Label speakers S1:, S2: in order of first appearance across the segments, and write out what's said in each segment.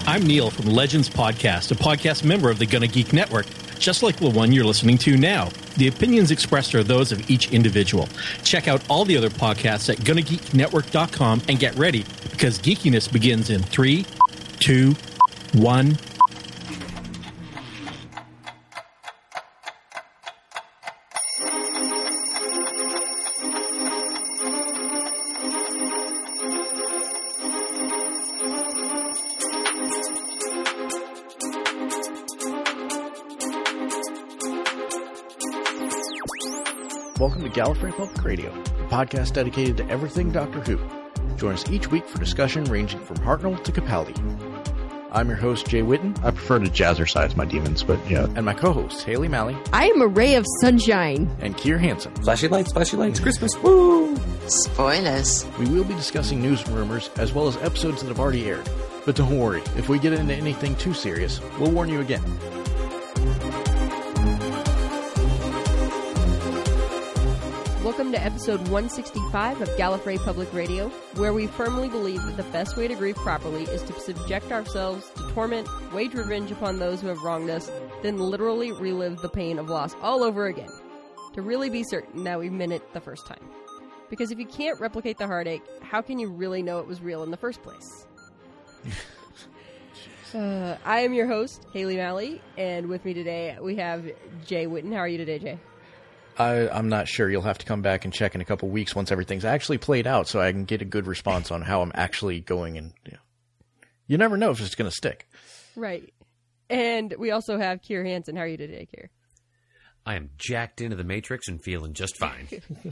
S1: I'm Neil from Legends Podcast, a podcast member of the Gonna Geek Network, just like the one you're listening to now. The opinions expressed are those of each individual. Check out all the other podcasts at GonnaGeekNetwork.com and get ready, because geekiness begins in 3, 2, 1...
S2: Welcome to Gallifrey Public Radio, a podcast dedicated to everything Doctor Who. Join us each week for discussion ranging from Hartnell to Capaldi. I'm your host, Jay Whitten.
S3: I prefer to jazzercise my demons, but yeah.
S2: And my co-host, Haley Malley.
S4: I am a ray of sunshine.
S2: And Keir Hansen.
S5: Flashy lights, Christmas, woo!
S6: Spoilers.
S2: We will be discussing news and rumors, as well as episodes that have already aired. But don't worry, if we get into anything too serious, we'll warn you again.
S4: Welcome to episode 165 of Gallifrey Public Radio, where we firmly believe that the best way to grieve properly is to subject ourselves to torment, wage revenge upon those who have wronged us, then literally relive the pain of loss all over again, to really be certain that we meant it the first time. Because if you can't replicate the heartache, how can you really know it was real in the first place? I am your host, Haley Malley, and with me today we have Jay Whitten. How are you today, Jay?
S2: I'm not sure. You'll have to come back and check in a couple weeks once everything's actually played out, so I can get a good response on how I'm actually going. And you never know if it's going to stick.
S4: Right. And we also have Keir Hansen. How are you today, Keir?
S5: I am jacked into the Matrix and feeling just fine.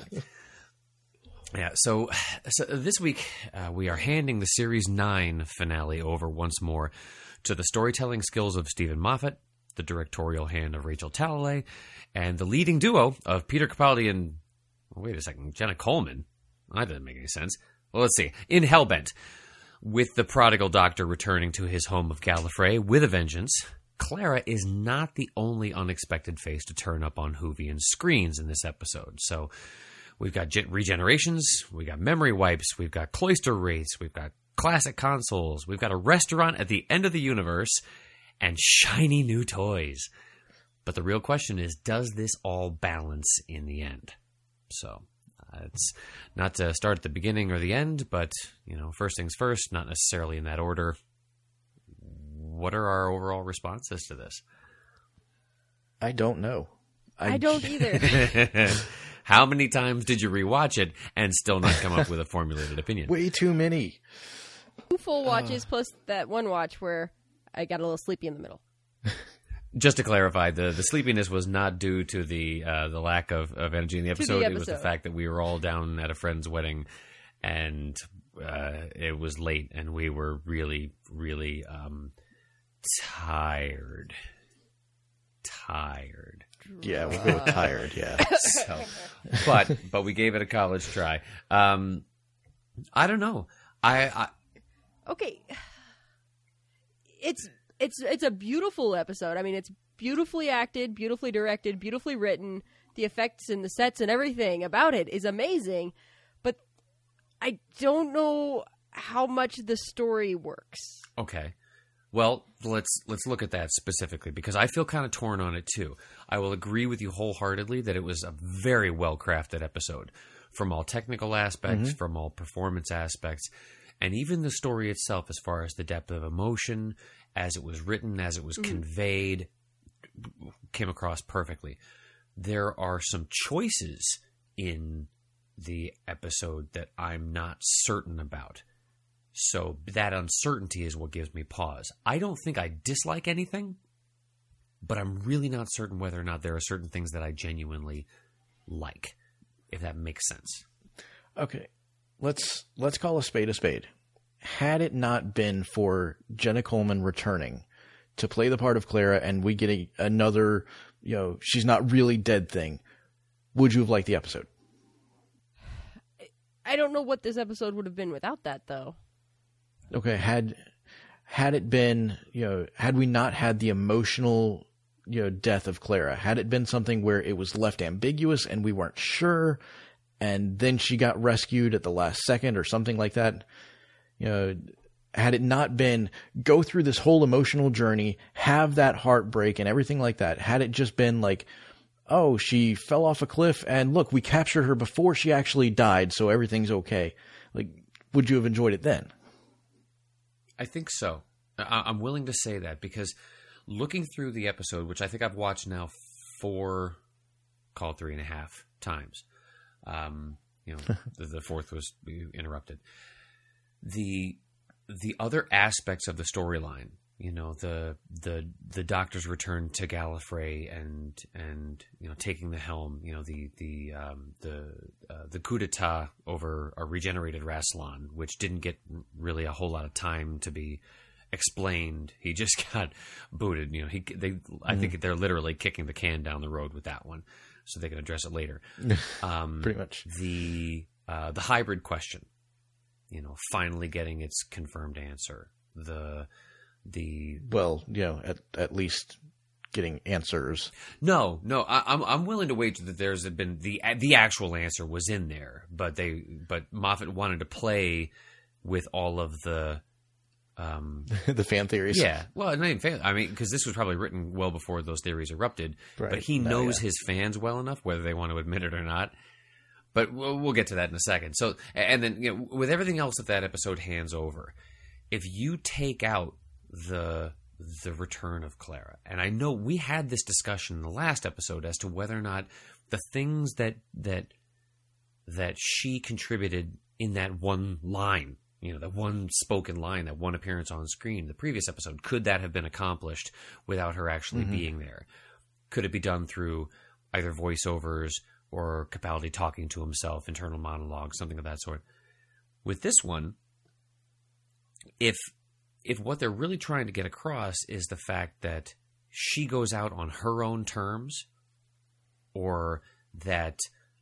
S5: Yeah, so this week we are handing the Series 9 finale over once more to the storytelling skills of Stephen Moffat, the directorial hand of Rachel Talalay, and the leading duo of Peter Capaldi and, wait a second, Jenna Coleman. That doesn't make any sense. Well, let's see. In Hellbent, with the prodigal doctor returning to his home of Gallifrey with a vengeance, Clara is not the only unexpected face to turn up on Whovian screens in this episode. So we've got regenerations, we've got memory wipes, we've got cloister wraiths, we've got classic consoles, we've got a restaurant at the end of the universe, and shiny new toys. But the real question is, does this all balance in the end? So it's not to start at the beginning or the end, but, first things first, not necessarily in that order. What are our overall responses to this?
S2: I don't know.
S4: I don't either.
S5: How many times did you rewatch it and still not come up with a formulated opinion?
S2: Way too many.
S4: 2 full watches plus that one watch where I got a little sleepy in the middle.
S5: Just to clarify, the sleepiness was not due to the lack of energy in the episode. It was the fact that we were all down at a friend's wedding, and it was late, and we were really, really tired.
S2: Yeah, we'll go with tired. Yeah.
S5: So, but we gave it a college try. I don't know.
S4: Okay. It's a beautiful episode. I mean, it's beautifully acted, beautifully directed, beautifully written. The effects and the sets and everything about it is amazing. But I don't know how much the story works.
S5: Okay. Well, let's look at that specifically, because I feel kind of torn on it too. I will agree with you wholeheartedly that it was a very well-crafted episode from all technical aspects, from all performance aspects, and even the story itself as far as the depth of emotion, as it was written, as it was conveyed, came across perfectly. There are some choices in the episode that I'm not certain about. So that uncertainty is what gives me pause. I don't think I dislike anything, but I'm really not certain whether or not there are certain things that I genuinely like, if that makes sense.
S2: Okay, let's call a spade a spade. Had it not been for Jenna Coleman returning to play the part of Clara, and we get another, she's not really dead thing, would you have liked the episode?
S4: I don't know what this episode would have been without that, though.
S2: Okay, had it been, had we not had the emotional, death of Clara, had it been something where it was left ambiguous and we weren't sure, and then she got rescued at the last second or something like that, had it not been go through this whole emotional journey, have that heartbreak and everything like that, had it just been like, oh, she fell off a cliff and look, we captured her before she actually died, so everything's okay. Like, would you have enjoyed it then?
S5: I think so. I'm willing to say that because looking through the episode, which I think I've watched now 3.5 times, the fourth was interrupted. The other aspects of the storyline, the Doctor's return to Gallifrey and taking the helm, the coup d'état over a regenerated Rassilon, which didn't get really a whole lot of time to be explained. He just got booted. I think they're literally kicking the can down the road with that one, so they can address it later.
S2: Pretty much.
S5: The hybrid question, finally getting its confirmed answer.
S2: At least getting answers.
S5: No, I'm willing to wager that there's been the actual answer was in there, but Moffat wanted to play with all of the
S2: the fan theories.
S5: Yeah, well, not even fan. I mean, because this was probably written well before those theories erupted.
S2: Right.
S5: But he knows his fans well enough, whether they want to admit it or not. But we'll get to that in a second. So, and then with everything else that episode hands over, if you take out the return of Clara, and I know we had this discussion in the last episode as to whether or not the things that she contributed in that one line, that one spoken line, that one appearance on screen, the previous episode, could that have been accomplished without her actually being there? Could it be done through either voiceovers or Capaldi talking to himself, internal monologue, something of that sort? With this one, if what they're really trying to get across is the fact that she goes out on her own terms, or that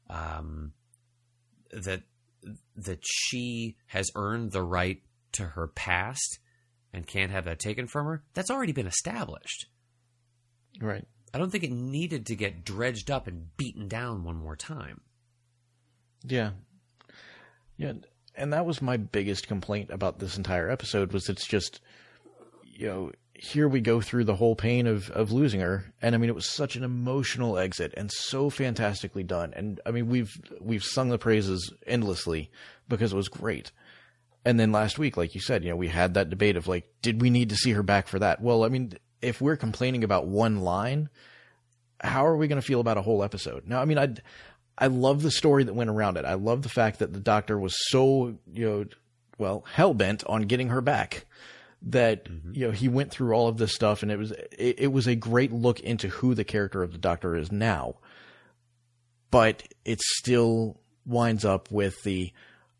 S5: that she has earned the right to her past and can't have that taken from her, that's already been established.
S2: Right.
S5: I don't think it needed to get dredged up and beaten down one more time.
S2: Yeah. Yeah. And that was my biggest complaint about this entire episode, was it's just, here we go through the whole pain of losing her. And I mean, it was such an emotional exit and so fantastically done. And I mean, we've sung the praises endlessly because it was great. And then last week, like you said, we had that debate of like, did we need to see her back for that? Well, I mean, if we're complaining about one line, how are we going to feel about a whole episode? Now, I mean, I love the story that went around it. I love the fact that the Doctor was so, hell-bent on getting her back that, he went through all of this stuff, and it was a great look into who the character of the Doctor is now. But it still winds up with the,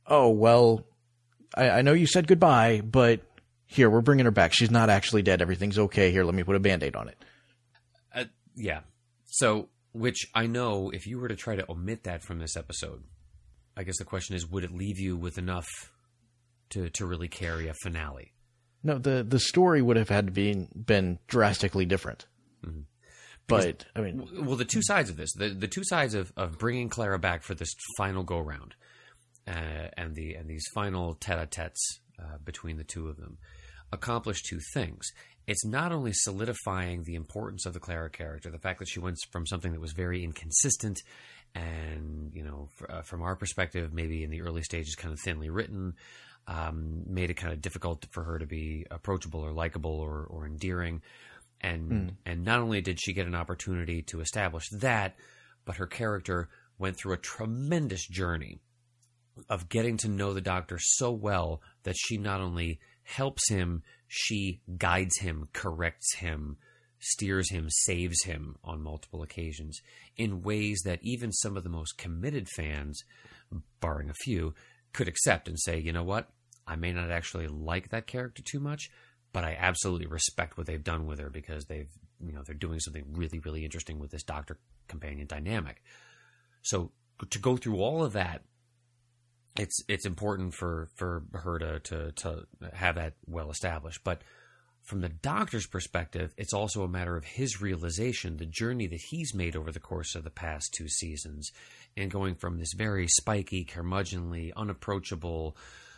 S2: I know you said goodbye, but here, we're bringing her back. She's not actually dead. Everything's okay. Here, let me put a Band-Aid on it.
S5: Yeah. So, which I know if you were to try to omit that from this episode, I guess the question is, would it leave you with enough to really carry a finale?
S2: No, the story would have had to been drastically different. Mm-hmm. But, I mean...
S5: Well, the two sides of this, the two sides of bringing Clara back for this final go-round and these final tete-a-tetes between the two of them, accomplish two things. It's not only solidifying the importance of the Clara character, the fact that she went from something that was very inconsistent and, from our perspective, maybe in the early stages kind of thinly written, made it kind of difficult for her to be approachable or likable or endearing. And not only did she get an opportunity to establish that, but her character went through a tremendous journey of getting to know the Doctor so well that she not only helps him, she guides him, corrects him, steers him, saves him on multiple occasions in ways that even some of the most committed fans, barring a few, could accept and say, you know what, I may not actually like that character too much, but I absolutely respect what they've done with her because they're doing something really, really interesting with this Doctor companion dynamic. So to go through all of that, it's important for her to have that well established. But from the Doctor's perspective, it's also a matter of his realization, the journey that he's made over the course of the past 2 seasons, and going from this very spiky, curmudgeonly, unapproachable,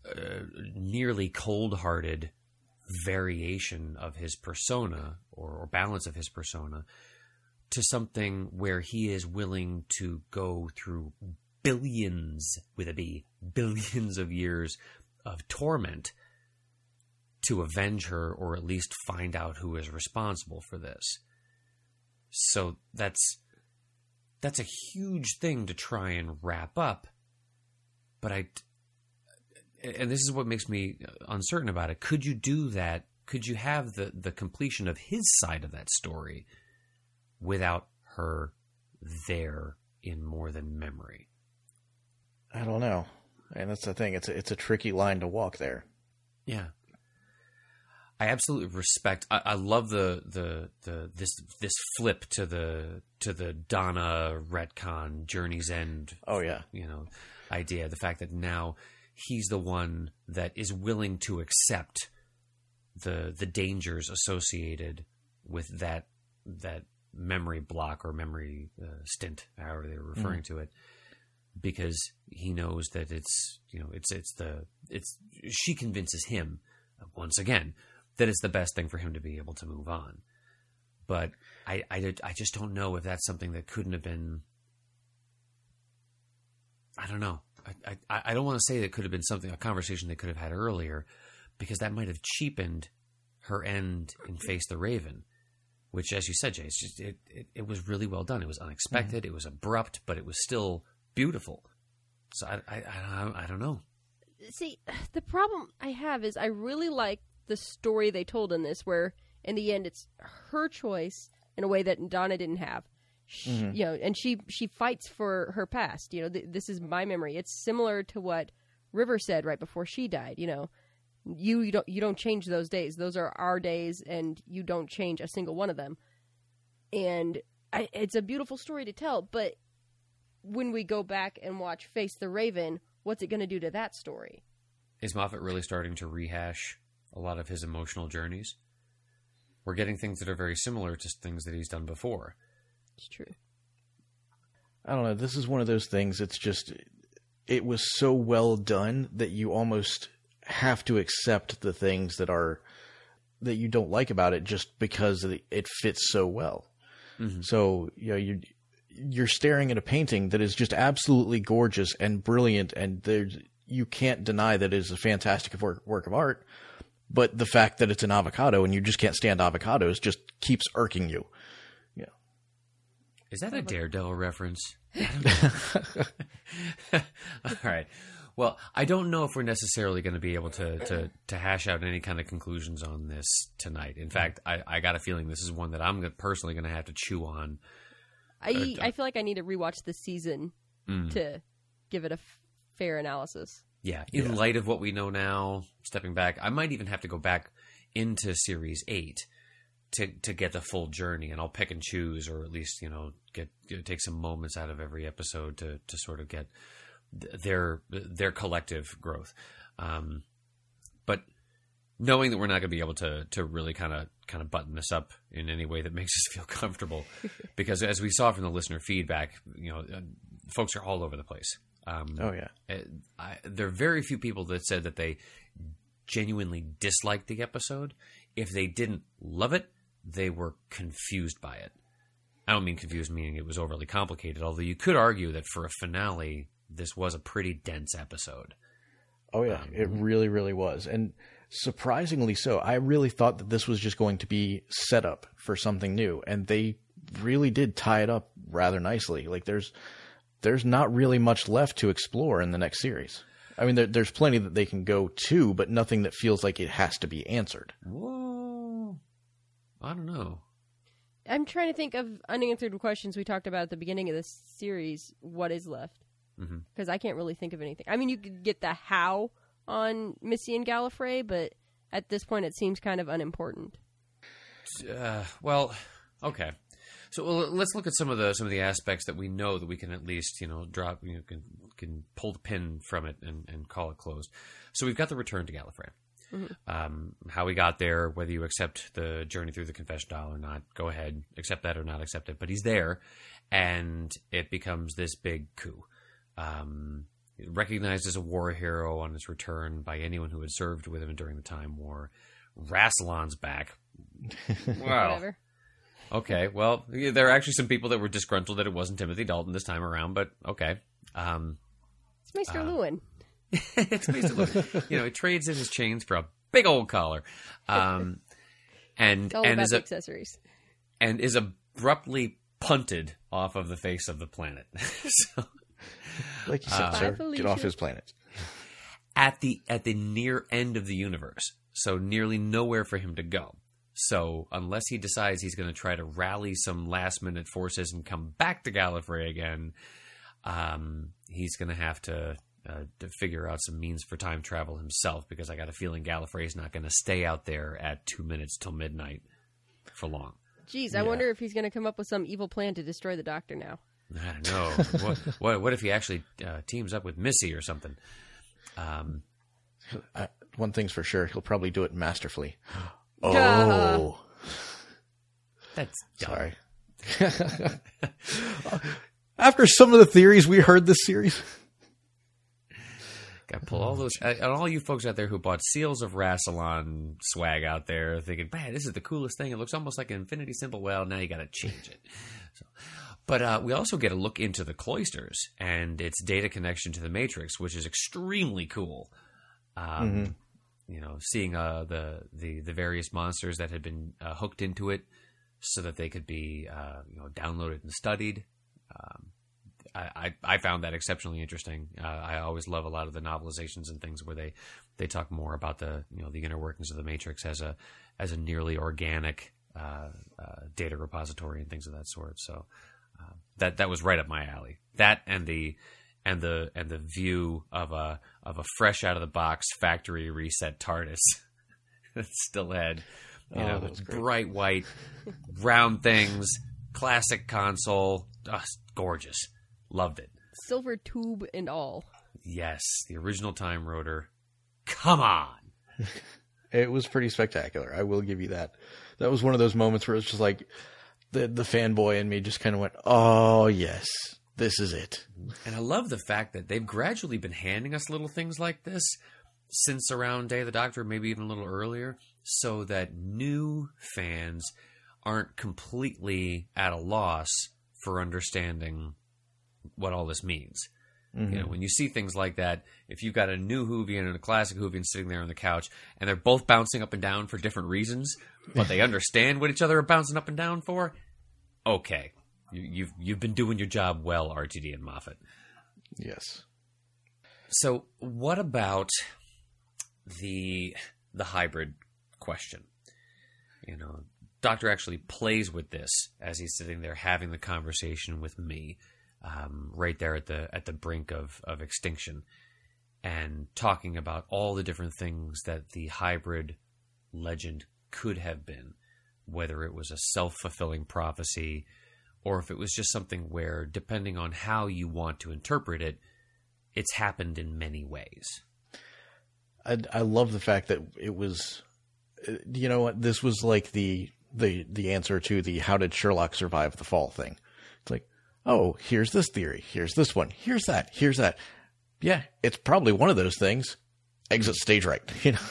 S5: nearly cold-hearted variation of his persona or balance of his persona to something where he is willing to go through billions, with a B, billions of years of torment to avenge her, or at least find out who is responsible for this. So that's a huge thing to try and wrap up. But and this is what makes me uncertain about it. Could you do that? Could you have the completion of his side of that story without her there in more than memory?
S2: I don't know. And that's the thing. It's a tricky line to walk there.
S5: Yeah. I absolutely respect. I love this flip to the Donna retcon Journey's End.
S2: Oh yeah,
S5: idea. The fact that now he's the one that is willing to accept the dangers associated with that memory block or memory stint, however they were referring to it, because he knows that she convinces him once again that it's the best thing for him to be able to move on. But I just don't know if that's something that couldn't have been. I don't know. I don't want to say that it could have been a conversation they could have had earlier, because that might have cheapened her end in Face the Raven, which, as you said, Jay, it was really well done. It was unexpected. It was abrupt, but it was still beautiful. So I don't know.
S4: See, the problem I have is I really like the story they told in this, where in the end it's her choice in a way that Donna didn't have. And she fights for her past. This is my memory. It's similar to what River said right before she died. You don't change those days. Those are our days, and you don't change a single one of them. And it's a beautiful story to tell. But when we go back and watch Face the Raven, what's it going to do to that story?
S5: Is Moffat really starting to rehash a lot of his emotional journeys? We're getting things that are very similar to things that he's done before.
S4: It's true.
S2: I don't know. This is one of those things. It's just, it was so well done that you almost have to accept the things that you don't like about it just because it fits so well. Mm-hmm. So, you're staring at a painting that is just absolutely gorgeous and brilliant, and you can't deny that it is a fantastic work of art. But the fact that it's an avocado and you just can't stand avocados just keeps irking you. Yeah.
S5: Is that a Daredevil reference? All right. Well, I don't know if we're necessarily going to be able to hash out any kind of conclusions on this tonight. In fact, I got a feeling this is one that I'm personally going to have to chew on.
S4: I feel like I need to rewatch this season to give it a fair analysis.
S5: Yeah, in light of what we know now, stepping back, I might even have to go back into Series 8 to get the full journey, and I'll pick and choose, or at least take some moments out of every episode to sort of get their collective growth. But knowing that we're not going to be able to really kind of button this up in any way that makes us feel comfortable, because as we saw from the listener feedback, folks are all over the place. There are very few people that said that they genuinely disliked the episode. If they didn't love it, they were confused by it. I don't mean confused meaning it was overly complicated, although you could argue that for a finale, this was a pretty dense episode.
S2: Oh, yeah. It really, really was. And surprisingly so. I really thought that this was just going to be set up for something new, and they really did tie it up rather nicely. Like, there's not really much left to explore in the next series. I mean, there's plenty that they can go to, but nothing that feels like it has to be answered.
S5: Whoa. I don't know.
S4: I'm trying to think of unanswered questions we talked about at the beginning of this series. What is left? Because I can't really think of anything. I mean, you could get the how on Missy and Gallifrey, but at this point it seems kind of unimportant.
S5: Well, okay. So let's look at some of the aspects that we know that we can at least drop, can pull the pin from it and call it closed. So we've got the return to Gallifrey. Mm-hmm. How we got there, whether you accept the journey through the confession dial or not, go ahead, accept that or not accept it. But he's there, and it becomes this big coup. recognized as a war hero on his return by anyone who had served with him during the Time War. Rassilon's back. Wow.
S4: Whatever.
S5: Okay, well, there are actually some people that were disgruntled that it wasn't Timothy Dalton this time around, but okay.
S4: It's Maester Lewin.
S5: It's basically, he trades in his chains for a big old collar, and
S4: It's all about
S5: is
S4: the accessories.
S5: and is abruptly punted off of the face of the planet. So,
S2: Like you said, sir,
S4: Felicia.
S2: get off his planet.
S5: at the near end of the universe, so nearly nowhere for him to go. So unless he decides he's going to try to rally some last minute forces and come back to Gallifrey again, he's going to have to figure out some means for time travel himself, because I got a feeling Gallifrey is not going to stay out there at 2 minutes till midnight for long.
S4: Jeez, I wonder if he's going to come up with some evil plan to destroy the Doctor now.
S5: I don't know. what if he actually teams up with Missy or something?
S2: One thing's for sure, he'll probably do it masterfully.
S4: Duh.
S2: Oh,
S5: That's dumb.
S2: sorry. After some of the theories we heard this series.
S5: Got to pull all those, and all you folks out there who bought Seals of Rassilon swag out there, thinking, "Man, this is the coolest thing. It looks almost like an infinity symbol." Well, now you got to change it. But we also get a look into the cloisters and its data connection to the Matrix, which is extremely cool. Seeing the various monsters that had been hooked into it, so that they could be downloaded and studied. I found that exceptionally interesting. I always love a lot of the novelizations and things where they talk more about the inner workings of the Matrix as a nearly organic data repository and things of that sort. So that was right up my alley. That and the view of a fresh out of the box factory reset TARDIS that still had bright white round things, classic console, gorgeous. Loved it.
S4: Silver tube and all.
S5: Yes, the original Time Rotor. Come on.
S2: It was pretty spectacular. I will give you that. That was one of those moments where it's just like the fanboy in me just kind of went, "Oh yes, this is it."
S5: And I love the fact that they've gradually been handing us little things like this since around Day of the Doctor, maybe even a little earlier, so that new fans aren't completely at a loss for understanding what all this means. Mm-hmm. When you see things like that, if you've got a new Whovian and a classic Whovian sitting there on the couch, and they're both bouncing up and down for different reasons, but they understand what each other are bouncing up and down for, okay, you've been doing your job well, RTD and Moffat.
S2: Yes.
S5: So, what about the hybrid question? Doctor actually plays with this as he's sitting there having the conversation with me. Right there at the brink of extinction, and talking about all the different things that the hybrid legend could have been, whether it was a self-fulfilling prophecy or if it was just something where, depending on how you want to interpret it, it's happened in many ways.
S2: I love the fact that it was, this was like the answer to the "how did Sherlock survive the fall" thing. It's like, oh, here's this theory. Here's this one. Here's that. Here's that. Yeah, it's probably one of those things. Exit stage right.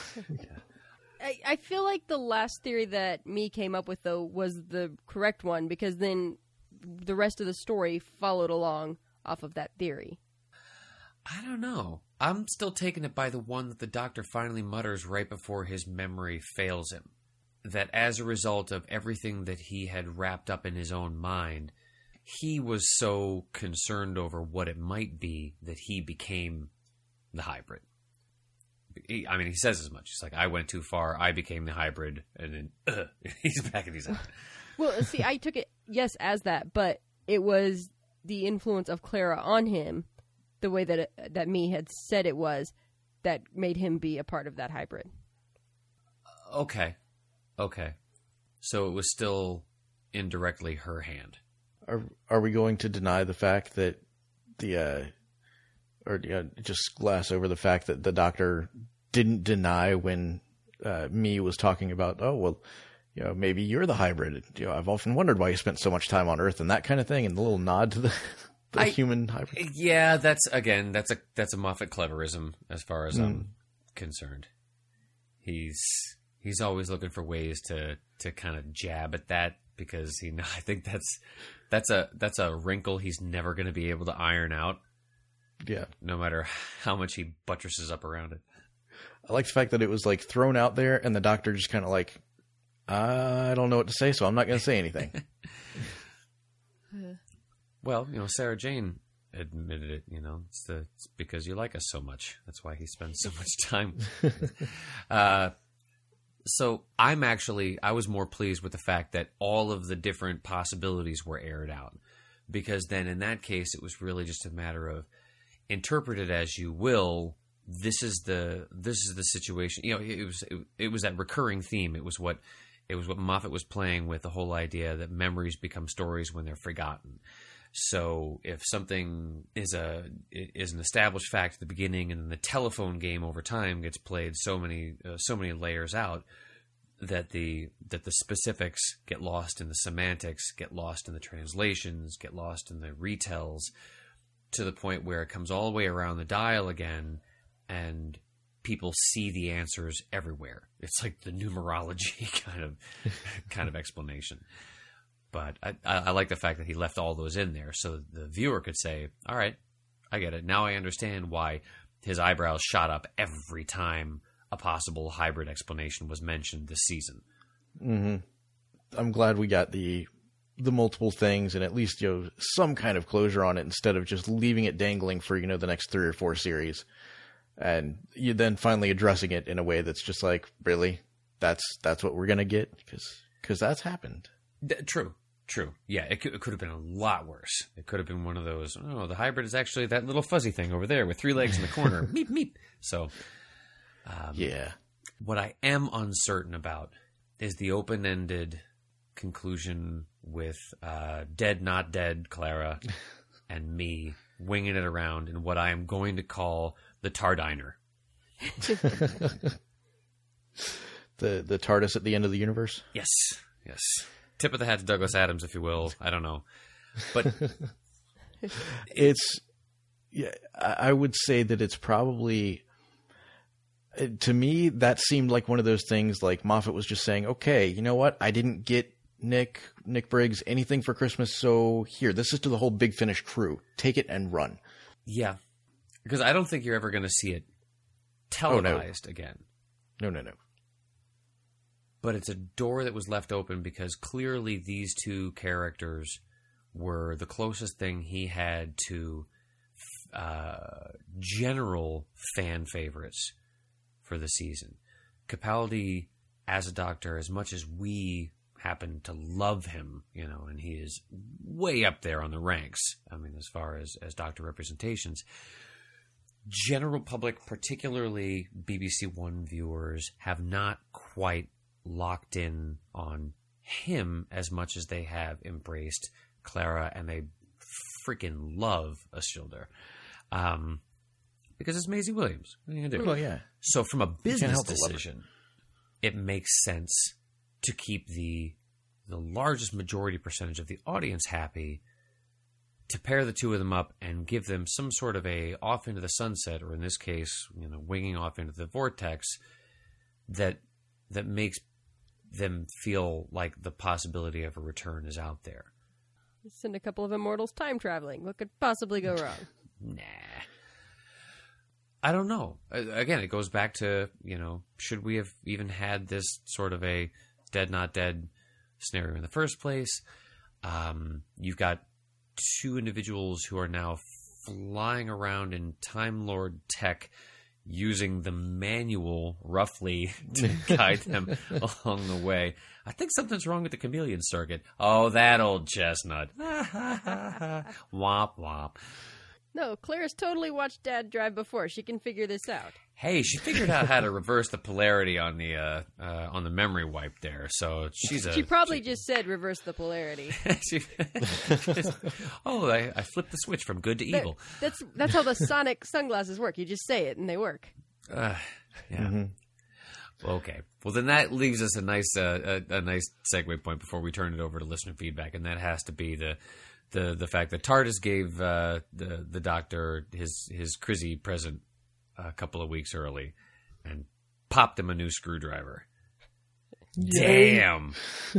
S4: I feel like the last theory that me came up with, though, was the correct one, because then the rest of the story followed along off of that theory.
S5: I don't know. I'm still taking it by the one that the Doctor finally mutters right before his memory fails him. That as a result of everything that he had wrapped up in his own mind, he was so concerned over what it might be that he became the hybrid. He says as much. He's like, "I went too far. I became the hybrid," and then he's back in his head.
S4: Well, see, I took it, yes, as that, but it was the influence of Clara on him, the way that me had said it was, that made him be a part of that hybrid.
S5: Okay. So it was still indirectly her hand.
S2: Are we going to deny the fact that just glass over the fact that the Doctor didn't deny when me was talking about, oh, well, maybe you're the hybrid. I've often wondered why you spent so much time on Earth and that kind of thing, and the little nod to the human hybrid.
S5: Yeah, that's a Moffat cleverism as far as I'm concerned. He's always looking for ways to kind of jab at that because I think that's a wrinkle he's never going to be able to iron out.
S2: Yeah.
S5: No matter how much he buttresses up around it.
S2: I like the fact that it was like thrown out there and the doctor just kind of like, I don't know what to say, so I'm not going to say anything.
S5: Well, Sarah Jane admitted it, it's because you like us so much. That's why he spends so much time. So I was more pleased with the fact that all of the different possibilities were aired out, because then in that case, it was really just a matter of interpret it as you will. This is the situation. It was that recurring theme. It was what Moffat was playing with, the whole idea that memories become stories when they're forgotten. So if something is an established fact at the beginning, and then the telephone game over time gets played so many layers out that the specifics get lost in the semantics, get lost in the translations, get lost in the retells, to the point where it comes all the way around the dial again, and people see the answers everywhere. It's like the numerology kind of explanation. But I like the fact that he left all those in there so the viewer could say, all right, I get it. Now I understand why his eyebrows shot up every time a possible hybrid explanation was mentioned this season.
S2: Mm-hmm. I'm glad we got the multiple things and at least some kind of closure on it instead of just leaving it dangling for the next 3 or 4 series, and you then finally addressing it in a way that's just like, really, that's what we're gonna get, because that's happened.
S5: True. Yeah, it could have been a lot worse. It could have been one of those, the hybrid is actually that little fuzzy thing over there with 3 legs in the corner. Meep, meep. So,
S2: yeah.
S5: What I am uncertain about is the open-ended conclusion with dead, not dead Clara and me winging it around in what I am going to call the Tardiner.
S2: The TARDIS at the end of the universe?
S5: Yes. Tip of the hat to Douglas Adams, if you will. I don't know. But
S2: I would say that it's probably, to me, that seemed like one of those things like Moffat was just saying, okay, you know what? I didn't get Nick Briggs anything for Christmas, so here, this is to the whole Big Finish crew. Take it and run.
S5: Yeah. Because I don't think you're ever going to see it televised again.
S2: No.
S5: But it's a door that was left open because clearly these two characters were the closest thing he had to general fan favorites for the season. Capaldi as a Doctor, as much as we happen to love him, and he is way up there on the ranks, I mean, as far as Doctor representations, general public, particularly BBC One viewers, have not quite locked in on him as much as they have embraced Clara, and they freaking love Ashildr. Because it's Maisie Williams. What are you going to do?
S2: Well, yeah.
S5: So from a business decision, it makes sense to keep the largest majority percentage of the audience happy, to pair the two of them up and give them some sort of a off into the sunset, or in this case, winging off into the vortex that makes them feel like the possibility of a return is out there.
S4: Send a couple of immortals time traveling. What could possibly go wrong?
S5: Nah. I don't know. Again, it goes back to, should we have even had this sort of a dead, not dead scenario in the first place? You've got 2 individuals who are now flying around in Time Lord tech, using the manual roughly to guide them along the way. I think something's wrong with the chameleon circuit. Oh, that old chestnut. Womp womp.
S4: No, Claire's totally watched Dad drive before. She can figure this out.
S5: Hey, she figured out how to reverse the polarity on the memory wipe there. So
S4: she probably just said reverse the polarity.
S5: I flipped the switch from good to evil.
S4: That's how the sonic sunglasses work. You just say it and they work.
S5: Yeah. Mm-hmm. Okay. Well, then that leaves us a nice segue point before we turn it over to listener feedback, and that has to be the the fact that TARDIS gave the Doctor his Crizzy present a couple of weeks early and popped him a new screwdriver.
S2: Yay.
S5: Damn.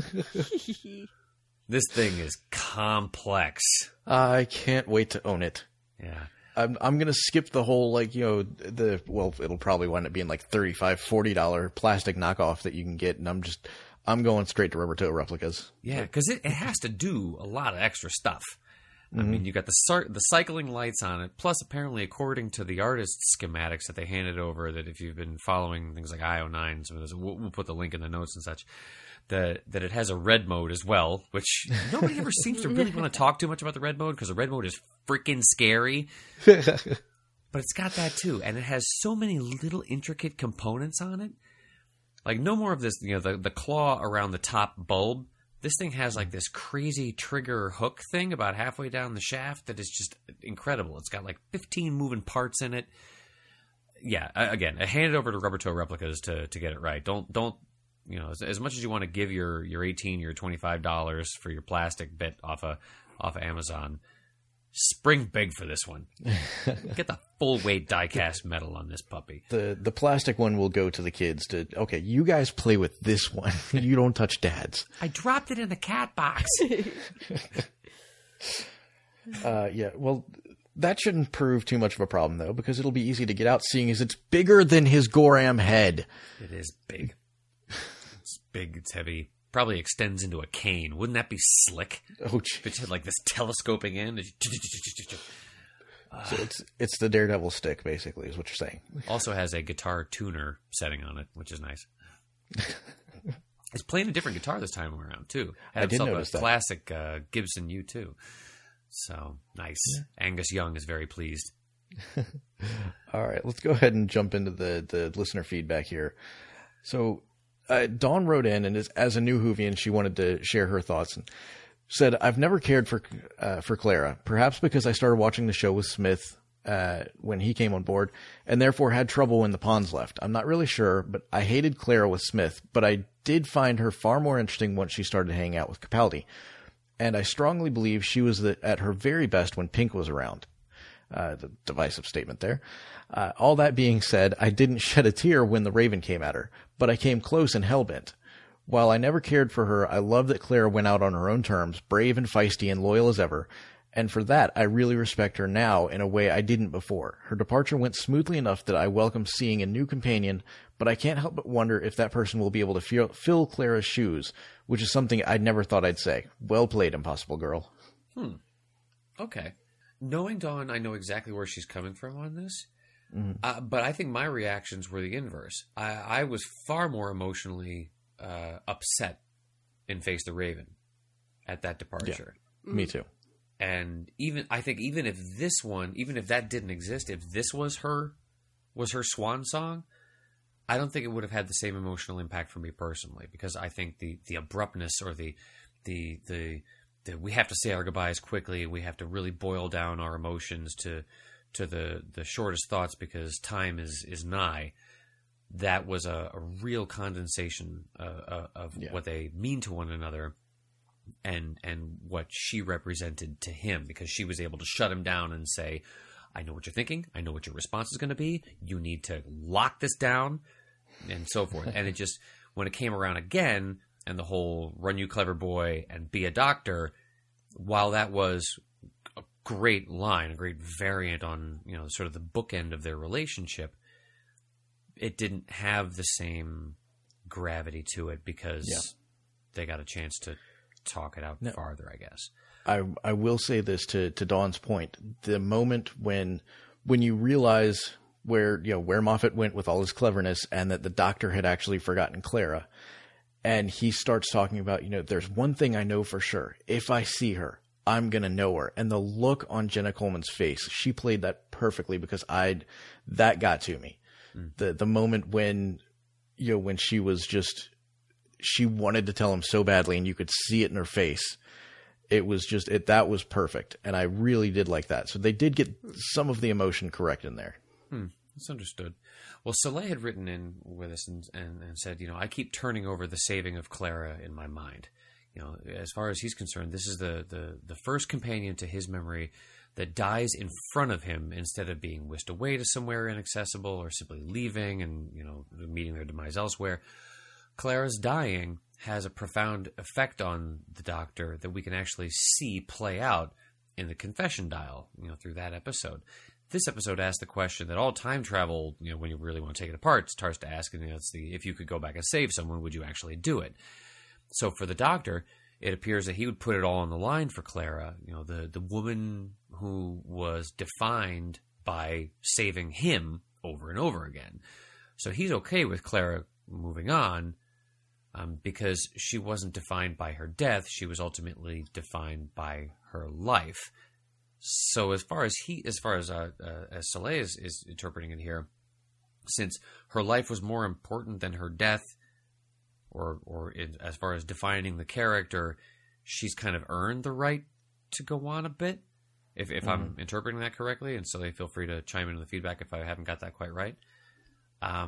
S5: This thing is complex.
S2: I can't wait to own it.
S5: Yeah.
S2: I'm gonna skip the whole it'll probably wind up being like $35, $40 plastic knockoff that you can get, and I'm going straight to rubber toe replicas.
S5: Yeah, because it has to do a lot of extra stuff. I mean, you got the cycling lights on it, plus apparently according to the artist's schematics that they handed over, that if you've been following things like IO9, we'll put the link in the notes and such, that it has a red mode as well, which nobody ever seems to really want to talk too much about the red mode, because the red mode is freaking scary. But it's got that too, and it has so many little intricate components on it. Like, no more of this, the claw around the top bulb. This thing has like this crazy trigger hook thing about halfway down the shaft that is just incredible. It's got like 15 moving parts in it. Yeah, again, hand it over to Rubber Toe Replicas to get it right. Don't as much as you want to give your $18, your $25 for your plastic bit off of Amazon, spring big for this one. Get the full weight die-cast metal on this puppy.
S2: The plastic one will go to the kids okay, you guys play with this one. You don't touch Dad's.
S5: I dropped it in the cat box.
S2: Yeah, well, that shouldn't prove too much of a problem, though, because it'll be easy to get out, seeing as it's bigger than his Goram head.
S5: It is big. It's big, it's heavy. Probably extends into a cane. Wouldn't that be slick?
S2: Oh, geez.
S5: If it had like this telescoping end.
S2: So it's the Daredevil stick, basically, is what you're saying.
S5: Also has a guitar tuner setting on it, which is nice. It's playing a different guitar this time around, too.
S2: I did notice that.
S5: Classic Gibson U2. So, nice. Yeah. Angus Young is very pleased.
S2: All right, let's go ahead and jump into the listener feedback here. So, Dawn wrote in, and as a new Whovian, she wanted to share her thoughts and said, "I've never cared for Clara, perhaps because I started watching the show with Smith when he came on board, and therefore had trouble when the Pawns left. I'm not really sure, but I hated Clara with Smith, but I did find her far more interesting once she started hanging out with Capaldi, and I strongly believe she was at her very best when Pink was around." The divisive statement there. All that being said, I didn't shed a tear when the Raven came at her, but I came close and hellbent. While I never cared for her, I love that Clara went out on her own terms, brave and feisty and loyal as ever, and for that I really respect her now in a way I didn't before. Her departure went smoothly enough that I welcome seeing a new companion, but I can't help but wonder if that person will be able to fill Clara's shoes, which is something I never thought I'd say. Well played, Impossible Girl.
S5: Okay. Knowing Dawn, I know exactly where she's coming from on this. But I think my reactions were the inverse. I was far more emotionally upset in Face the Raven at that departure.
S2: Yeah, me too.
S5: And even if that didn't exist, if this was her swan song, I don't think it would have had the same emotional impact for me personally, because I think the abruptness or the we have to say our goodbyes quickly, we have to really boil down our emotions to the shortest thoughts because time is nigh. That was a real condensation of what they mean to one another and what she represented to him, because she was able to shut him down and say, I know what you're thinking, I know what your response is going to be, you need to lock this down, and so forth. And it just, when it came around again, and the whole run you clever boy and be a doctor, while that was a great line, a great variant on, sort of the bookend of their relationship, it didn't have the same gravity to it because they got a chance to talk it out farther, I guess.
S2: I will say this to Dawn's point. The moment when you realize where Moffat went with all his cleverness and that the doctor had actually forgotten Clara, and he starts talking about, there's one thing I know for sure. If I see her, I'm going to know her. And the look on Jenna Coleman's face, she played that perfectly because that got to me. The moment when she was she wanted to tell him so badly and you could see it in her face. It was that was perfect. And I really did like that. So they did get some of the emotion correct in there.
S5: That's understood. Well, Soleil had written in with us and said, I keep turning over the saving of Clara in my mind. as far as he's concerned, this is the first companion to his memory that dies in front of him instead of being whisked away to somewhere inaccessible or simply leaving and, meeting their demise elsewhere. Clara's dying has a profound effect on the Doctor that we can actually see play out in the confession dial, through that episode. This episode asks the question that all time travel, when you really want to take it apart, starts to ask, it's if you could go back and save someone, would you actually do it? So for the Doctor, it appears that he would put it all on the line for Clara, the woman who was defined by saving him over and over again. So he's okay with Clara moving on because she wasn't defined by her death. She was ultimately defined by her life. So as far as Soleil is interpreting it here, since her life was more important than her death, as far as defining the character, she's kind of earned the right to go on a bit, if I'm interpreting that correctly. And Soleil, feel free to chime in the feedback if I haven't got that quite right. I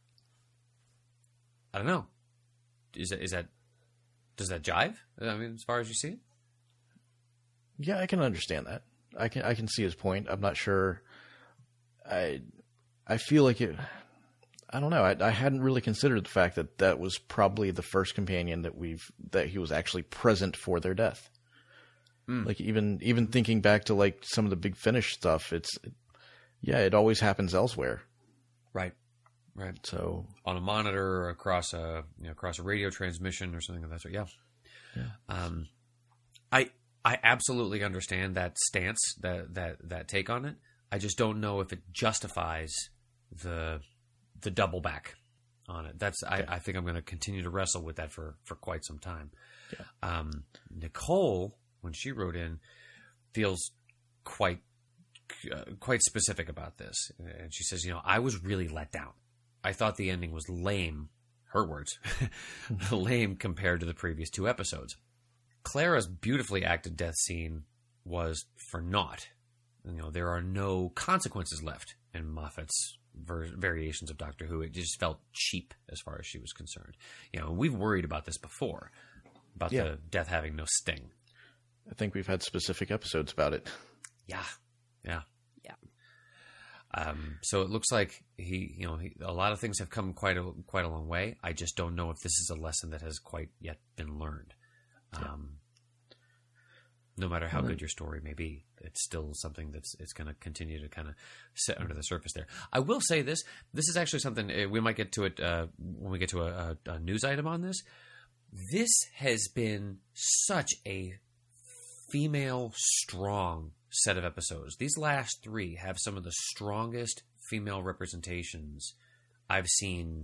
S5: don't know. Does that jive? I mean, as far as you see it?
S2: Yeah, I can understand that. I can see his point. I'm not sure. I feel like it. I don't know. I hadn't really considered the fact that was probably the first companion that he was actually present for their death. Like even thinking back to like some of the Big Finish stuff, it always happens elsewhere.
S5: Right.
S2: So
S5: on a monitor or across a radio transmission or something of that sort. Yeah. I absolutely understand that stance, that take on it. I just don't know if it justifies the double back on it. I think I'm going to continue to wrestle with that for quite some time. Yeah. Nicole, when she wrote in, feels quite specific about this, and she says, I was really let down. I thought the ending was lame. Her words, lame compared to the previous two episodes. Clara's beautifully acted death scene was for naught. There are no consequences left in Moffat's variations of Doctor Who. It just felt cheap as far as she was concerned. We've worried about this before, about the death having no sting.
S2: I think we've had specific episodes about it.
S5: Yeah. So it looks like a lot of things have come quite a long way. I just don't know if this is a lesson that has quite yet been learned. No matter how good your story may be, it's still something it's going to continue to kind of sit under the surface there. I will say this is actually something we might get to it when we get to a news item on this. This has been such a female strong set of episodes. These last three have some of the strongest female representations I've seen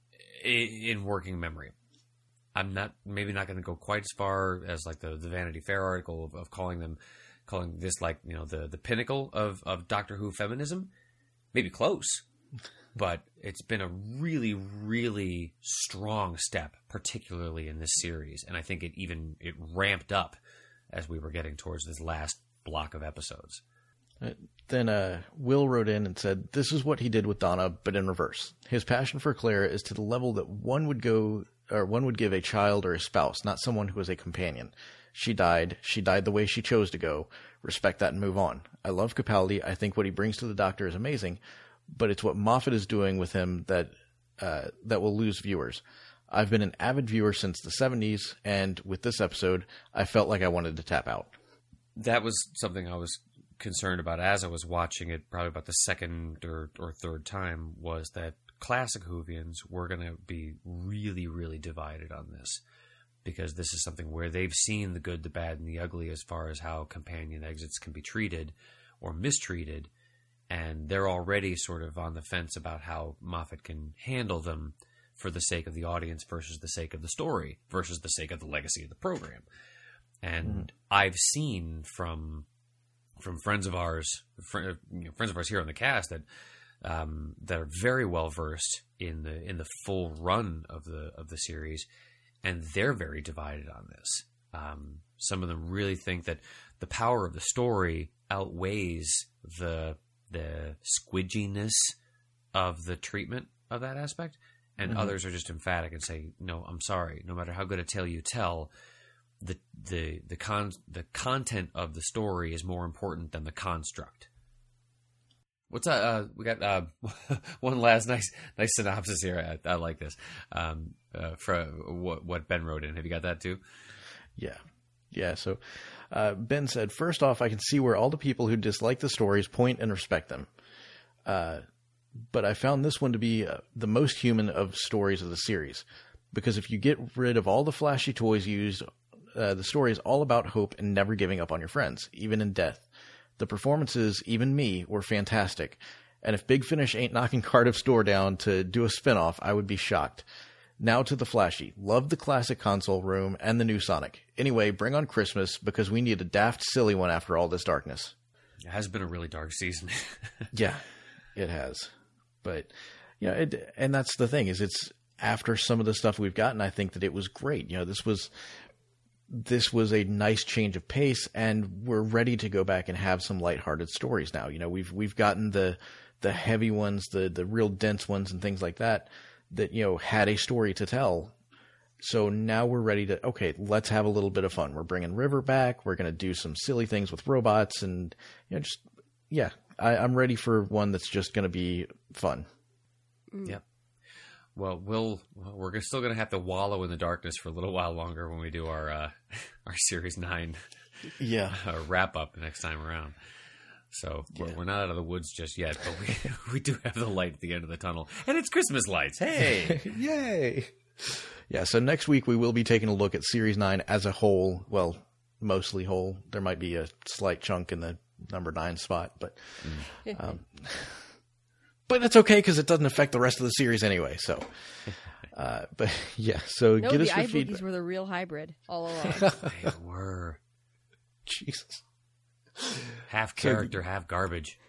S5: in working memory. I'm maybe not going to go quite as far as like the Vanity Fair article of calling this like, the pinnacle of Doctor Who feminism. Maybe close, but it's been a really, really strong step, particularly in this series. And I think it ramped up as we were getting towards this last block of episodes.
S2: Then Will wrote in and said, "This is what he did with Donna, but in reverse. His passion for Clara is to the level that one would give a child or a spouse, not someone who is a companion. She died the way she chose to go. Respect that and move on. I love Capaldi. I think what he brings to the Doctor is amazing, but it's what Moffat is doing with him that will lose viewers. I've been an avid viewer since the 70s, and with this episode, I felt like I wanted to tap out."
S5: That was something I was concerned about as I was watching it, probably about the second or third time, was that classic Whovians were going to be really, really divided on this, because this is something where they've seen the good, the bad, and the ugly as far as how companion exits can be treated or mistreated, and they're already sort of on the fence about how Moffat can handle them for the sake of the audience versus the sake of the story versus the sake of the legacy of the program. And I've seen from friends of ours here on the cast that are very well versed in the full run of the series, and they're very divided on this. Some of them really think that the power of the story outweighs the squidginess of the treatment of that aspect, and others are just emphatic and say, "No, I'm sorry. No matter how good a tale you tell, the content of the story is more important than the construct. What's we got one last nice synopsis here. I like this. For what Ben wrote in. Have you got that too?
S2: Yeah. So Ben said, first off, I can see where all the people who dislike the stories point and respect them. But I found this one to be the most human of stories of the series, because if you get rid of all the flashy toys used, the story is all about hope and never giving up on your friends, even in death. The performances, even me, were fantastic. And if Big Finish ain't knocking Cardiff's door down to do a spinoff, I would be shocked. Now to the flashy. Love the classic console room and the new Sonic. Anyway, bring on Christmas, because we need a daft, silly one after all this darkness.
S5: It has been a really dark season.
S2: Yeah, it has. But, and that's the thing, is it's after some of the stuff we've gotten, I think that it was great. This was a nice change of pace, and we're ready to go back and have some lighthearted stories now. We've gotten the heavy ones, the real dense ones and things like that had a story to tell. So now we're ready to, okay, let's have a little bit of fun. We're bringing River back. We're going to do some silly things with robots, and I'm ready for one that's just going to be fun.
S5: Yep. Well, we're still going to have to wallow in the darkness for a little while longer when we do our Series 9 wrap up next time around. So we're not out of the woods just yet, but we do have the light at the end of the tunnel, and it's Christmas lights. Hey,
S2: yay! Yeah. So next week we will be taking a look at Series 9 as a whole. Well, mostly whole. There might be a slight chunk in the number 9 spot, but that's okay because it doesn't affect the rest of the series anyway. So, but yeah. So
S4: no,
S2: get us
S4: the
S2: your
S4: iBookies
S2: feedback.
S4: were the real hybrid all along.
S5: They were.
S2: Jesus.
S5: Half character, half garbage.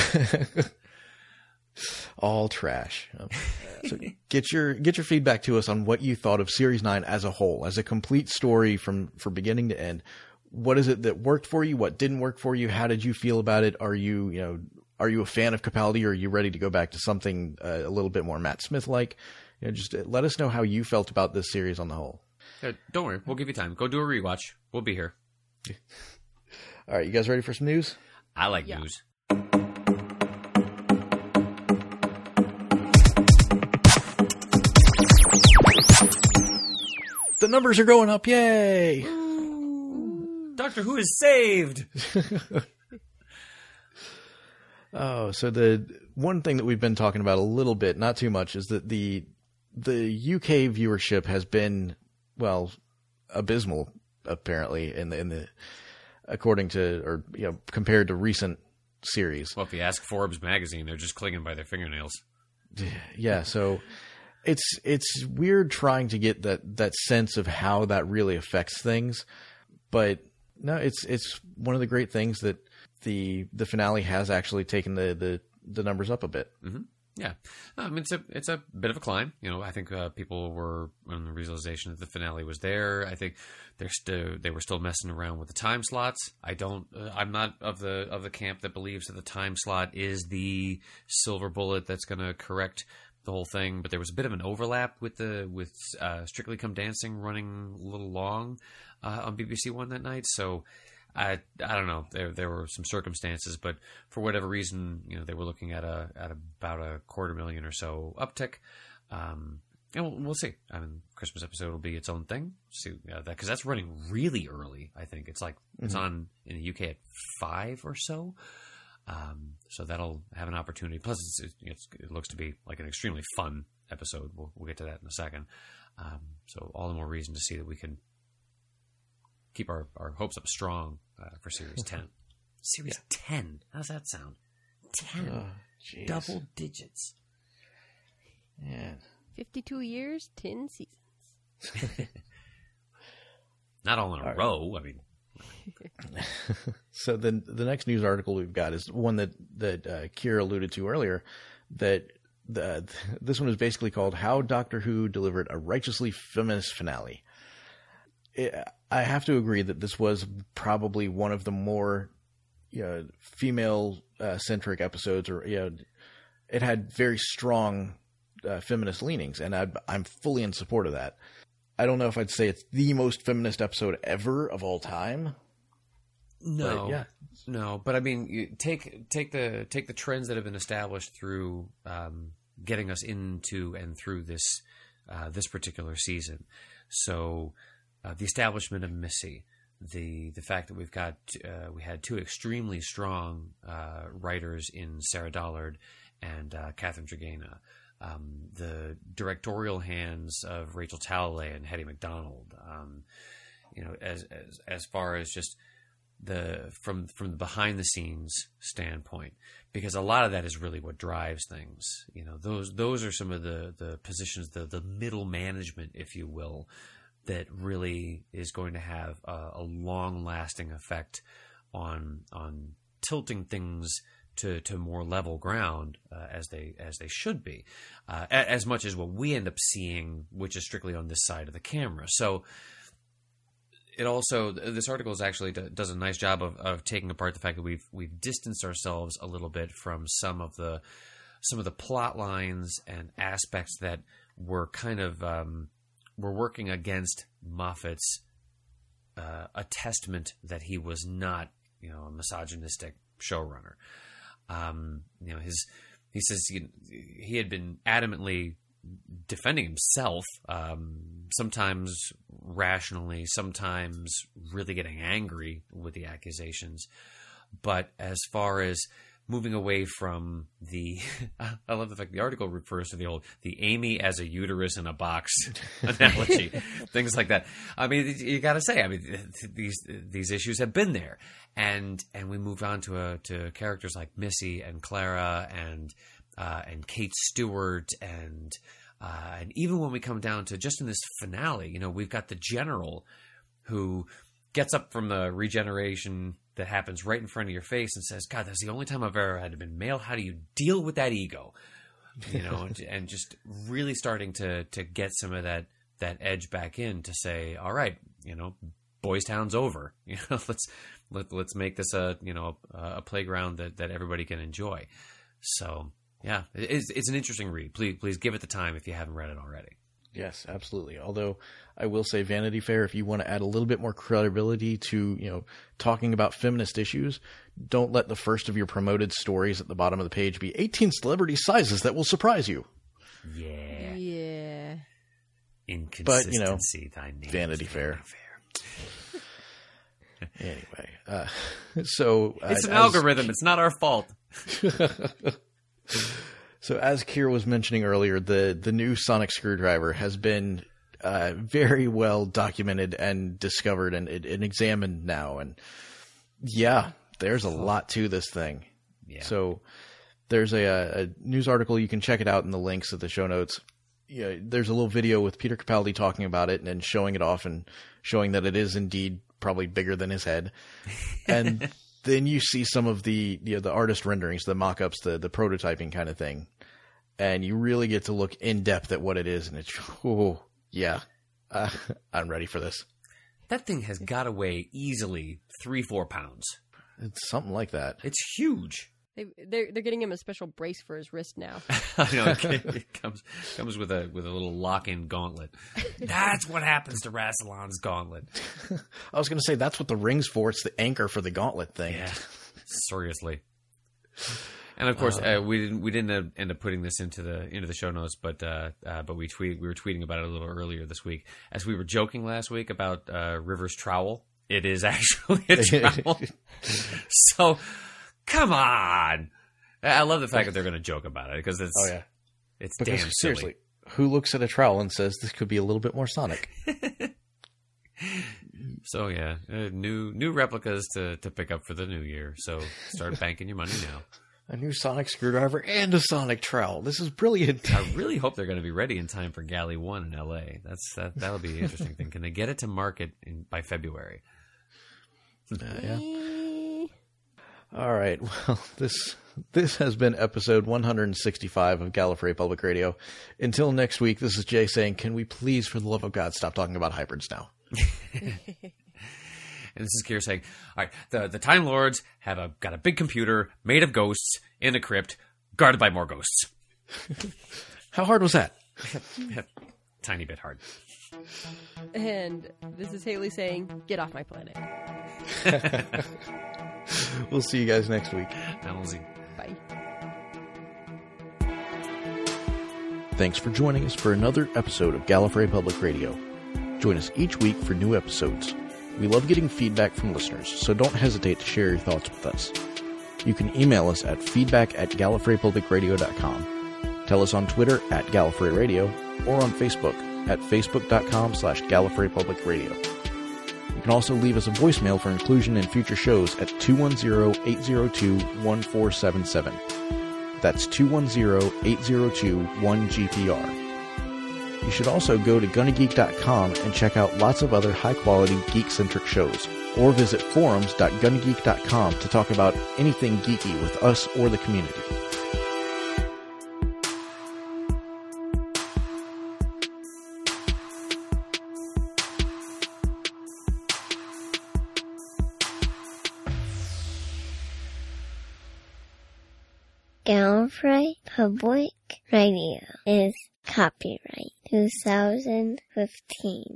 S2: All trash. So get your feedback to us on what you thought of Series 9 as a whole, as a complete story from beginning to end. What is it that worked for you? What didn't work for you? How did you feel about it? Are you a fan of Capaldi, or are you ready to go back to something a little bit more Matt Smith-like? Just let us know how you felt about this series on the whole.
S5: Don't worry. We'll give you time. Go do a rewatch. We'll be here.
S2: All right, you guys ready for some news?
S5: I like news.
S2: The numbers are going up. Yay!
S5: Doctor Who is saved!
S2: Oh, so the one thing that we've been talking about a little bit, not too much, is that the UK viewership has been, abysmal, apparently, in the according to, or compared to recent series.
S5: Well, if you ask Forbes magazine, they're just clinging by their fingernails.
S2: Yeah, so it's weird trying to get that sense of how that really affects things, but no, it's one of the great things that the finale has actually taken the numbers up a bit.
S5: Mm-hmm. Yeah, I mean it's a bit of a climb. I think people were on the realization that the finale was there. I think they were still messing around with the time slots. I'm not of the camp that believes that the time slot is the silver bullet that's going to correct the whole thing. But there was a bit of an overlap with Strictly Come Dancing running a little long on BBC One that night. So I don't know. There were some circumstances, but for whatever reason, they were looking at about a 250,000 or so uptick. And we'll see. I mean, Christmas episode will be its own thing. See that, because that's running really early. I think it's it's on in the UK at 5 or so. So that'll have an opportunity. Plus, it looks to be like an extremely fun episode. We'll get to that in a second. So all the more reason to see that we can keep our hopes up strong for Series 10. Series 10. How's that sound? 10.
S2: Oh,
S5: double digits.
S2: Yeah.
S4: 52 years, 10 seasons.
S5: Not all in a row. I mean.
S2: So then the next news article we've got is one that Kira alluded to earlier, that this one is basically called How Doctor Who Delivered a Righteously Feminist Finale. I have to agree that this was probably one of the more female centric episodes, or it had very strong feminist leanings, and I'm fully in support of that. I don't know if I'd say it's the most feminist episode ever of all time.
S5: No,
S2: But, yeah.
S5: no. But I mean, you take the trends that have been established through getting us into and through this particular season. So the establishment of Missy, the fact that we had two extremely strong writers in Sarah Dollard and Catherine Dragana. The directorial hands of Rachel Talalay and Hetty McDonald. As far as just from the behind the scenes standpoint, because a lot of that is really what drives things. Those are some of the positions, the middle management, if you will, that really is going to have a long lasting effect on tilting things to more level ground as they should be, as much as what we end up seeing, which is strictly on this side of the camera. So it also, this article is actually does a nice job of taking apart the fact that we've distanced ourselves a little bit from some of the plot lines and aspects that were kind of were working against Moffat's attestment that he was not a misogynistic showrunner. He says he had been adamantly defending himself, sometimes rationally, sometimes really getting angry with the accusations. But as far as moving away from I love the fact the article refers to the Amy as a uterus in a box analogy, things like that. I mean, you got to say, these issues have been there, and we move on to characters like Missy and Clara and Kate Stewart and even when we come down to just in this finale, we've got the general who gets up from the regeneration that happens right in front of your face and says, God, that's the only time I've ever had to been male. How do you deal with that ego? And just really starting to get some of that edge back in to say, all right, Boys Town's over. Let's make this a playground that everybody can enjoy. So yeah, it's an interesting read. Please give it the time if you haven't read it already.
S2: Yes, absolutely. Although I will say, Vanity Fair, if you want to add a little bit more credibility to, talking about feminist issues, don't let the first of your promoted stories at the bottom of the page be 18 celebrity sizes that will surprise you.
S5: Yeah.
S4: Yeah.
S5: Inconsistency.
S2: But,
S5: thy name
S2: Vanity
S5: is
S2: Fair. Anyway, so
S5: it's an algorithm. It's not our fault.
S2: So as Kier was mentioning earlier, the new sonic screwdriver has been very well documented and discovered and examined now. And yeah, there's a lot to this thing. Yeah. So there's a news article. You can check it out in the links of the show notes. There's a little video with Peter Capaldi talking about it and then showing it off and showing that it is indeed probably bigger than his head. And then you see some of the artist renderings, the mock-ups, the prototyping kind of thing. And you really get to look in depth at what it is. And it's, I'm ready for this.
S5: That thing has got to weigh easily 3-4 pounds.
S2: It's something like that.
S5: It's huge.
S4: They're getting him a special brace for his wrist now.
S5: I know, it comes with a little lock-in gauntlet. That's what happens to Rassilon's gauntlet.
S2: I was going to say that's what the ring's for. It's the anchor for the gauntlet thing.
S5: Yeah, seriously. And of course, we didn't end up putting this into the show notes, but we were tweeting about it a little earlier this week as we were joking last week about River's trowel. It is actually a trowel. So. Come on! I love the fact that they're going to joke about it because it's damn silly.
S2: Seriously, who looks at a trowel and says this could be a little bit more Sonic?
S5: So yeah, new replicas to pick up for the new year. So start banking your money now.
S2: A new Sonic screwdriver and a Sonic trowel. This is brilliant.
S5: I really hope they're going to be ready in time for Galley 1 in LA. That'll be an interesting thing. Can they get it to market by February?
S2: Yeah. All right. Well, this has been episode 165 of Gallifrey Public Radio. Until next week, this is Jay saying, can we please, for the love of God, stop talking about hybrids now?
S5: And this is Kier saying, all right, the Time Lords have got a big computer made of ghosts in a crypt, guarded by more ghosts.
S2: How hard was that?
S5: Tiny bit hard.
S4: And this is Haley saying, get off my planet.
S2: We'll see you guys next week.
S4: Bye.
S2: Thanks for joining us for another episode of Gallifrey Public Radio. Join us each week for new episodes. We love getting feedback from listeners, so don't hesitate to share your thoughts with us. You can email us at feedback@gallifreypublicradio.com. Tell us on Twitter @Gallifrey Radio or on Facebook at facebook.com/Gallifrey Public Radio. You can also leave us a voicemail for inclusion in future shows at 210-802-1477. That's 210-802-1GPR. You should also go to GonnaGeek.com and check out lots of other high-quality geek-centric shows, or visit forums.GonnaGeek.com to talk about anything geeky with us or the community.
S6: Gallifrey Public Radio is copyright 2015.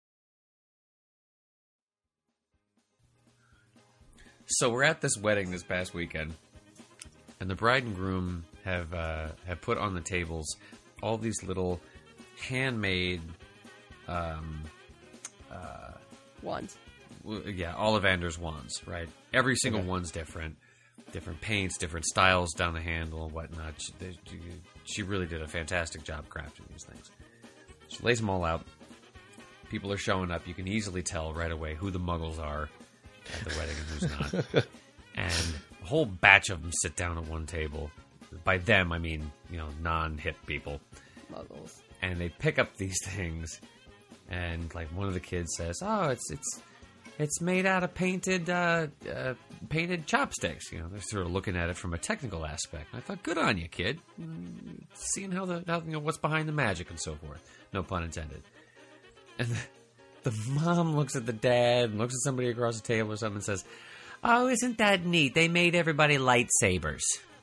S5: So we're at this wedding this past weekend, and the bride and groom have put on the tables all these little handmade
S4: Wands.
S5: Ollivander's wands, right? Every single one's different paints, different styles down the handle and whatnot. She really did a fantastic job crafting these things. She lays them all out. People are showing up. You can easily tell right away who the muggles are at the wedding and who's not. And a whole batch of them sit down at one table. By them, I mean, non-hip people.
S4: Muggles.
S5: And they pick up these things, and like one of the kids says, "Oh, it's made out of painted chopsticks." They're sort of looking at it from a technical aspect. And I thought, good on you, kid. Seeing how what's behind the magic and so forth. No pun intended. And the mom looks at the dad and looks at somebody across the table or something and says, "Oh, isn't that neat? They made everybody lightsabers."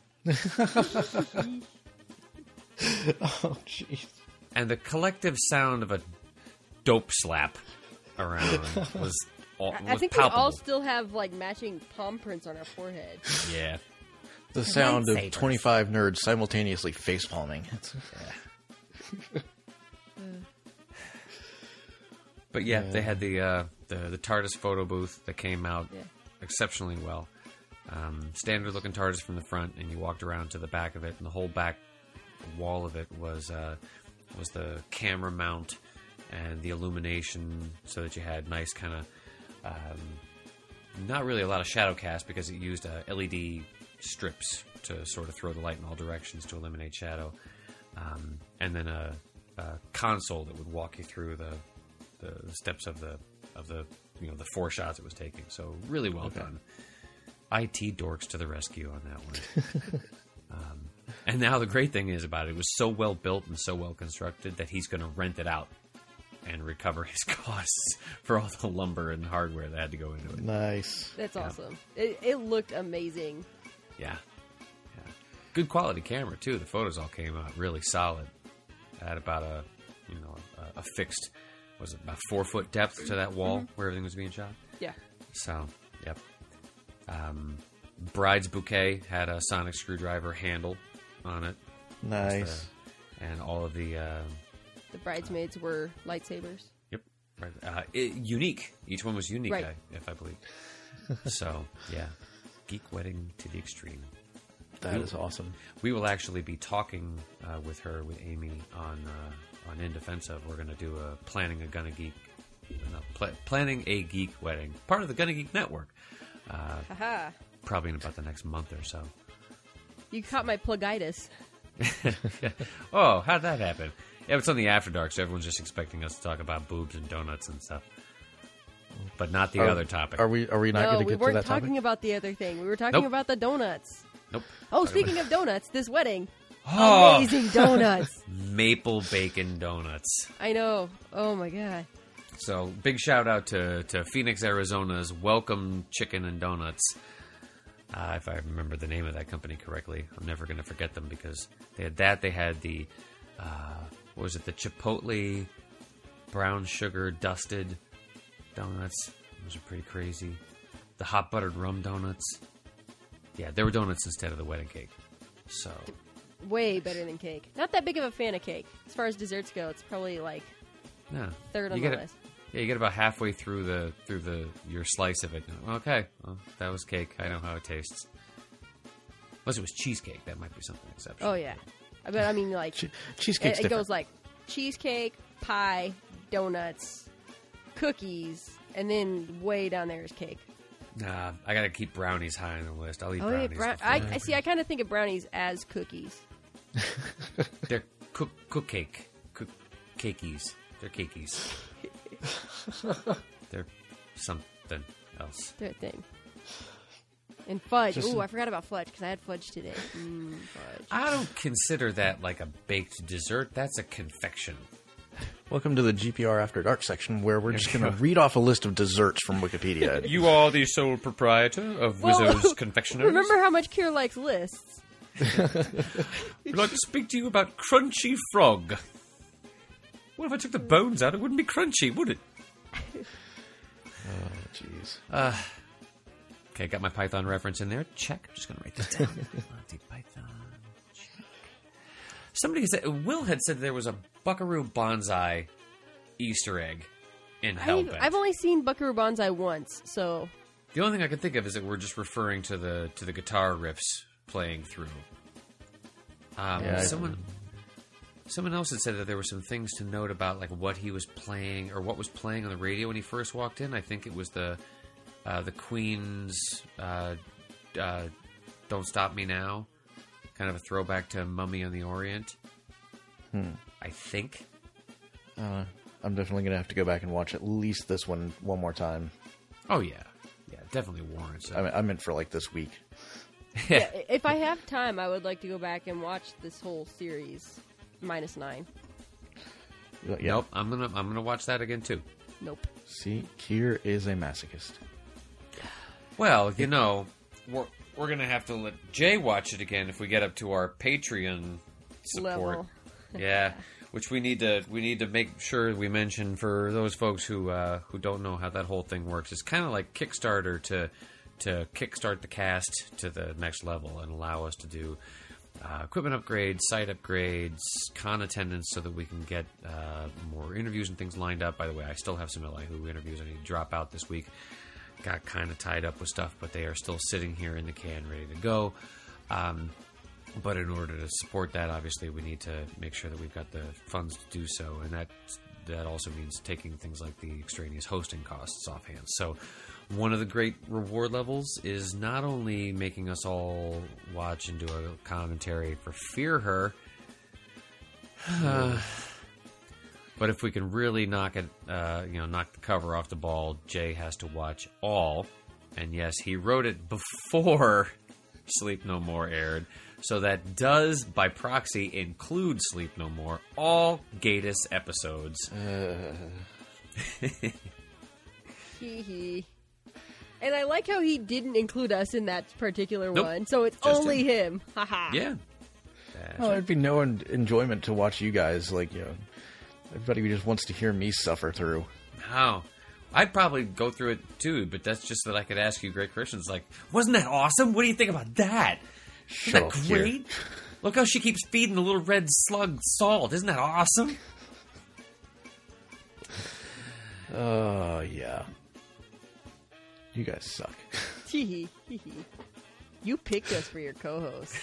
S2: Oh, jeez.
S5: And the collective sound of a dope slap around was
S4: I think
S5: palpable.
S4: we all still have like matching palm prints on our forehead.
S5: Yeah.
S2: The sound of
S5: Lightsabers.
S2: 25 nerds simultaneously facepalming.
S5: But yeah, they had the TARDIS photo booth that came out
S4: Yeah.
S5: exceptionally well. Standard looking TARDIS from the front, and you walked around to the back of it, and the whole back wall of it was the camera mount and the illumination, so that you had nice kind of not really a lot of shadow cast because it used LED strips to sort of throw the light in all directions to eliminate shadow, and then a console that would walk you through the steps of the the four shots it was taking. So really well done. IT dorks to the rescue on that one. And now the great thing is about it was so well built and so well constructed that he's going to rent it out and recover his costs for all the lumber and hardware that had to go into it.
S2: Nice.
S4: That's awesome. It looked amazing.
S5: Yeah. Good quality camera too. The photos all came out really solid. At about a fixed, was it about 4 foot depth to that wall where everything was being shot?
S4: Yeah.
S5: So, yep. Bride's bouquet had a sonic screwdriver handle on it.
S2: Nice.
S5: And all of the
S4: bridesmaids were lightsabers.
S5: Yep. Right. Unique. Each one was unique,
S4: Right.
S5: if I believe. So, yeah. Geek wedding to the extreme.
S2: That is awesome.
S5: We will actually be talking with her, with Amy, on In Defense of. We're going to do planning a geek wedding, part of the Gonna Geek Network.
S4: Haha.
S5: Probably in about the next month or so.
S4: You caught my plugitis.
S5: Oh, how'd that happen? Yeah, it's on the After Dark, so everyone's just expecting us to talk about boobs and donuts and stuff, but not the other topic.
S2: Are we not going to
S4: No,
S2: get
S4: we
S2: to
S4: weren't
S2: that
S4: talking
S2: topic?
S4: about the other thing. We were talking
S5: Nope.
S4: about the donuts.
S5: Nope.
S4: Oh, speaking of donuts, this wedding.
S5: Oh.
S4: Amazing donuts.
S5: Maple bacon donuts.
S4: I know. Oh, my God.
S5: So, big shout out to Phoenix, Arizona's Welcome Chicken and Donuts. If I remember the name of that company correctly, I'm never going to forget them because they had that. They had the, what was it, the Chipotle brown sugar dusted donuts. Those are pretty crazy. The hot buttered rum donuts. Yeah, they were donuts instead of the wedding cake. So
S4: Way better than cake. Not that big of a fan of cake. As far as desserts go, it's probably like
S5: yeah,
S4: third on the list.
S5: Yeah, you get about halfway through your slice of it. Okay, well, that was cake. I know how it tastes. Unless it was cheesecake, that might be something exceptional.
S4: Oh yeah, but I mean like
S2: Cheesecake's
S4: it
S2: different.
S4: goes like cheesecake, pie, donuts, cookies, and then way down there is cake.
S5: Nah, I gotta keep brownies high on the list. I'll eat
S4: Oh yeah,
S5: brownies.
S4: I see. I kind of think of brownies as cookies.
S5: They're cake. Cakeys. They're cakeys. They're something else.
S4: They're a thing. And fudge.
S2: Just-
S4: Ooh, I forgot about fudge because I had fudge today. Fudge.
S5: I don't consider that like a baked dessert. That's a confection.
S2: Welcome to the GPR After Dark section, where we're just going to read off a list of desserts from Wikipedia.
S5: You are the sole proprietor of Wizzo's Confectionery.
S4: Remember how much Kier likes lists?
S5: I'd like to speak to you about Crunchy Frog. What if I took the bones out? It wouldn't be crunchy, would it?
S2: Oh, jeez.
S5: Okay, got my Python reference in there. Check. Just going to write this down. Monty Python. Check. Somebody said, Will had said there was a Buckaroo Banzai Easter egg in Hellbent.
S4: I've only seen Buckaroo Banzai once, so
S5: The only thing I can think of is that we're just referring to the guitar riffs playing through. Someone else had said that there were some things to note about like what he was playing or what was playing on the radio when he first walked in. I think it was the Queen's "Don't Stop Me Now," kind of a throwback to "Mummy on the Orient." I think.
S2: I'm definitely going to have to go back and watch at least this one more time.
S5: Oh yeah, definitely warrants it.
S2: I meant for like this week.
S4: yeah, if I have time, I would like to go back and watch this whole series, -9.
S2: Yeah.
S5: Nope, I'm gonna watch that again too.
S4: Nope.
S2: See, Kier is a masochist.
S5: Well, you know, we're gonna have to let Jay watch it again if we get up to our Patreon support.
S4: Level.
S5: Yeah, which we need to make sure we mention for those folks who don't know how that whole thing works. It's kind of like Kickstarter to kickstart the cast to the next level and allow us to do equipment upgrades, site upgrades, con attendance, so that we can get more interviews and things lined up. By the way, I still have some LIWHO interviews I need to drop out this week. Got kind of tied up with stuff, but they are still sitting here in the can ready to go. But in order to support that, obviously, we need to make sure that we've got the funds to do so, and that also means taking things like the extraneous hosting costs offhand. So one of the great reward levels is not only making us all watch and do a commentary for Fear Her, but if we can really knock the cover off the ball, Jay has to watch all. And yes, he wrote it before Sleep No More aired. So that does, by proxy, include Sleep No More, all Gatiss episodes.
S4: Hee hee. And I like how he didn't include us in that particular
S5: Nope.
S4: one, so it's
S5: Just
S4: only him. Haha.
S5: Yeah.
S2: Well, it'd be no enjoyment to watch you guys. Like, everybody just wants to hear me suffer through.
S5: No. I'd probably go through it too, but that's just that I could ask you great questions like, wasn't that awesome? What do you think about that? Isn't that great? Look how she keeps feeding the little red slug salt. Isn't that awesome?
S2: Yeah. You guys suck.
S4: Hee hee. Hee hee. You picked us for your co-host.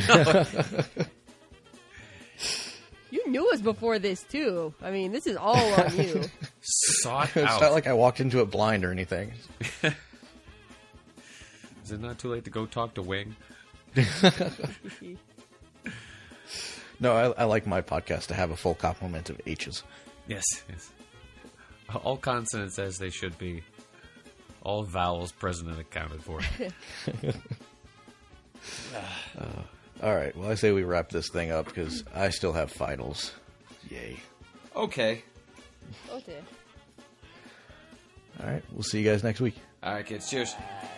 S4: You knew us before this, too. I mean, this is all on you.
S5: Sought
S2: It's
S5: out.
S2: not like I walked into it blind or anything.
S5: Is it not too late to go talk to Wing?
S2: No, I like my podcast to have a full complement of H's.
S5: Yes. All consonants as they should be. All vowels present and accounted for.
S2: All right, well, I say we wrap this thing up because I still have finals. Yay.
S5: Okay.
S4: Okay.
S2: All right, we'll see you guys next week.
S5: All right, kids. Cheers.